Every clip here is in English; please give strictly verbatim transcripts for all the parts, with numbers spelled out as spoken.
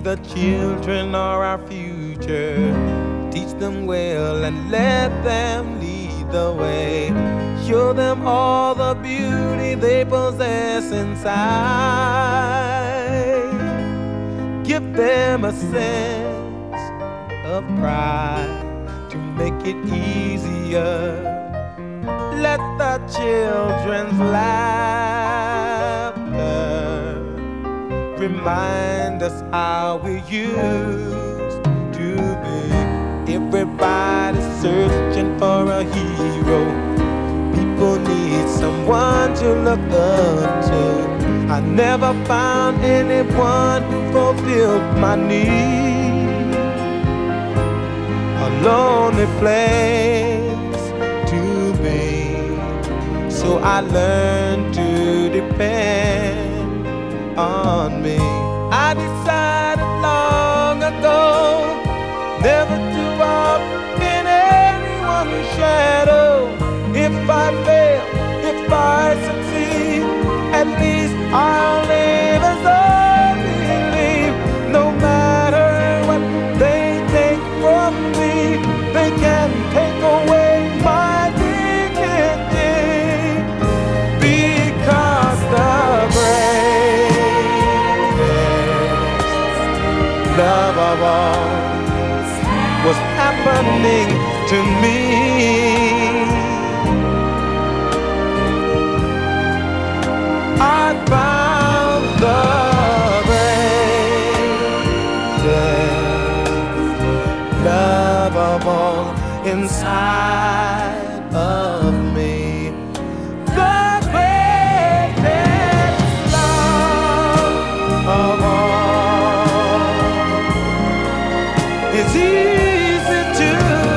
the children are our future. Teach them well and let them lead the way. Show them all the beauty they possess inside. Give them a sense of pride to make it easier. Let the children's laughter remind us how we used to be. Everybody's searching for a hero. People need someone to look up to. I never found anyone who fulfilled my need. A lonely place to be. So I learned to depend on me. I decided long ago never to walk in anyone's shadow. If I fail, if I succeed, at least I'll live as I believe. No matter what they take from me, they can take away my dignity. Because the greatest love of all was happening to me. I found the greatest love of all inside of me. The greatest love of all is easy to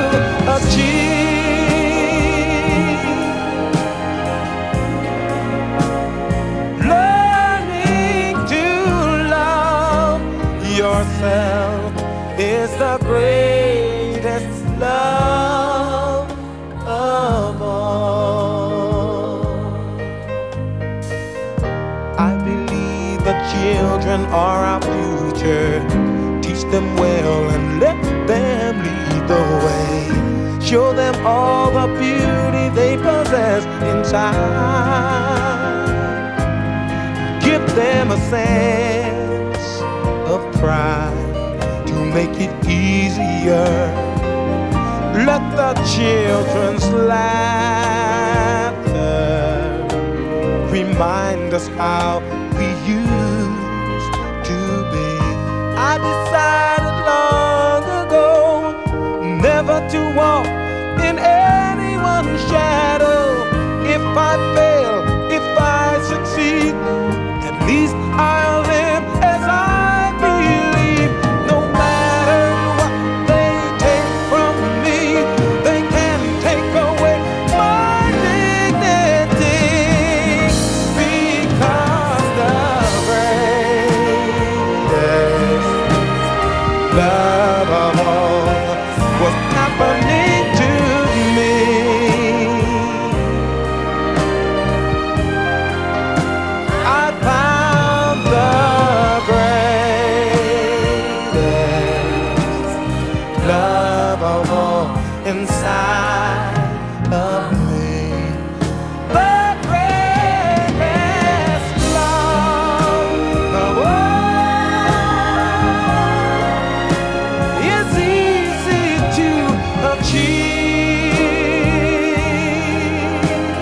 achieve. Learning to love yourself is the greatest love of all. I believe the children are our future. Teach them well and let them lead the way. Show them all the beauty they possess inside. Give them a sense of pride to make it easier. Let the children's laughter remind us how we used to be. I decided long ago never to walk in anyone's shadow. If I fail, if I succeed, at least I'll live as I believe. No matter what they take from me, they can take away my dignity. Because the greatest love of all was happening to me. I found the greatest love of all inside of me. The greatest love of all is easy to achieve.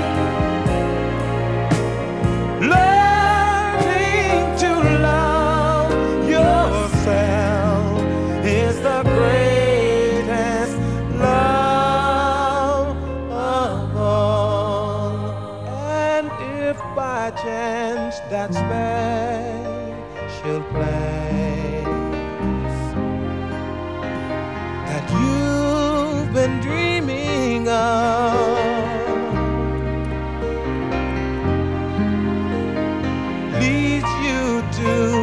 Learning to love yourself is the greatest love of all. And if by chance that special place that you've been dreaming of leads you to